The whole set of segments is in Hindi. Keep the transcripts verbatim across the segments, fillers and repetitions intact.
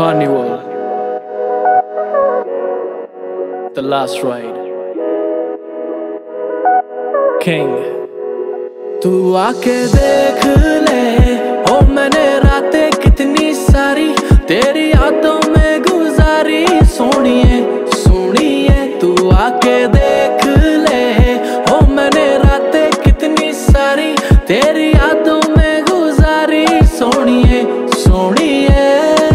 Carnival, The Last Ride, King। तू आके देख ले, ओ मैंने रातें कितनी सारी तेरी यादों में गुजारी। सोनिए सोनिए तू आके देख ले, ओ मैंने रातें कितनी सारी तेरी यादों में गुजारी। सोनिए सोनिए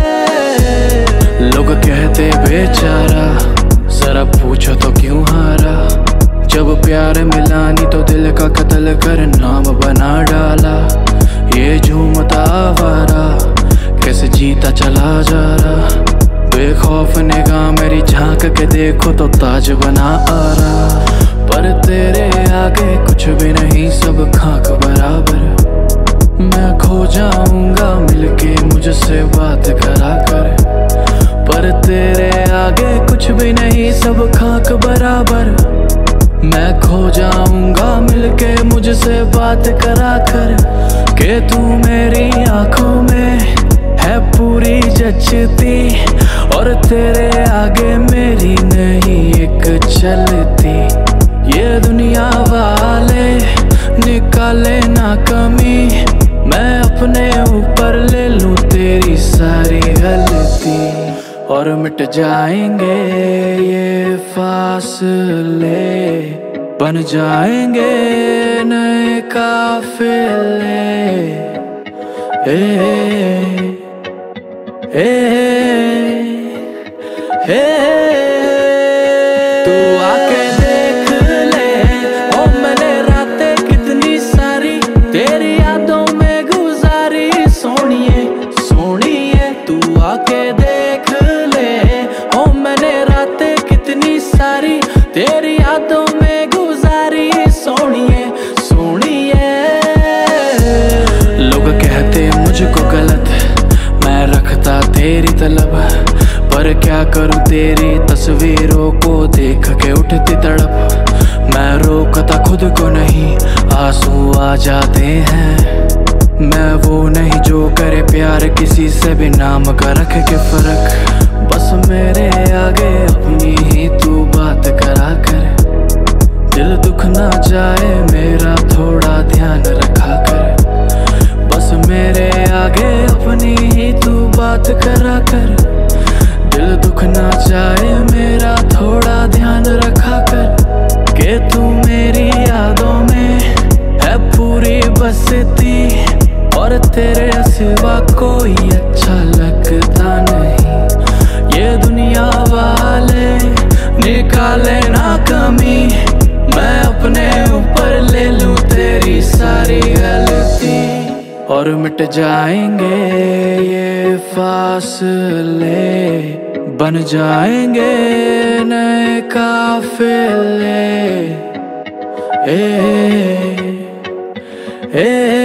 लोग कहते बेचारा, जरा पूछो तो क्यों हारा। जब प्यार मिला नहीं तो दिल का कत्ल कर नाम बना डाला। ये झूमता आवारा कैसे जीता चला जा रहा। बेखौफ निगाह मेरी झांक के देखो तो ताज बना आ रहा। पर तेरे आगे कुछ भी नहीं, सब खाक बराबर। मैं खो जाऊंगा मिलके मुझसे बात करा कर। पर तेरे आगे कुछ भी नहीं, सब खाक बराबर। मैं खो जाऊंगा मिलके मुझसे बात करा कर। के तू मेरी आंखों में है पूरी जचती, और तेरे आगे मेरी नहीं एक चलती। ये दुनिया वाले निकाले ना कमी, मैं अपने ऊपर ले लूं तेरी सारी गलती। और मिट जाएंगे ये फासले, बन जाएंगे नए काफिले। ए, ए, ए, तू आके देख ले, ओ मैंने रातें कितनी सारी तेरी यादों में गुजारी। सोनिए सोनिए तू आके देख ले, ओ मैंने रातें कितनी सारी तेरी यादों में गुजारी। सोनिए सोनिए लोग कहते मुझको गलत, मैं रखता तेरी तलब। पर क्या करूं तेरी तस्वीरों को देख के उठती तड़प। मैं रोकता खुद को नहीं, आंसू आ जाते हैं। मैं वो नहीं जो करे प्यार किसी से भी नाम का रख के फर्क। बस मेरे आगे अपनी ही तू बात करा कर। दिल दुख ना जाए मेरा थोड़ा ध्यान रखा कर। बस मेरे आगे अपनी ही तू बात करा कर। दिल दुख ना जाए मेरा थोड़ा ध्यान रखा कर। के तू मेरी यादों में है पूरी बसती, और तेरे सिवा कोई अच्छा लगता नहीं। ये दुनिया वाले निकाले ना कमी, मैं अपने ऊपर ले लूं तेरी सारी गलती। और मिट जाएंगे ये फासले, बन जाएंगे नए काफिले। ए, ए,